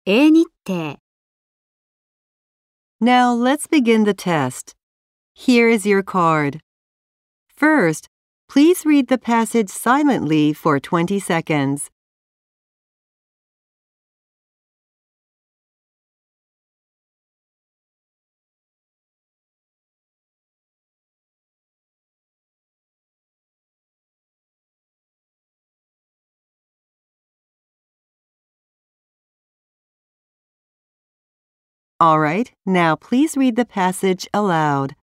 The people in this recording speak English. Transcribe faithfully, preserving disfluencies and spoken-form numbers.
英日程 Now let's begin the test. Here is your card. First, please read the passage silently for twenty seconds. All right, now please read the passage aloud.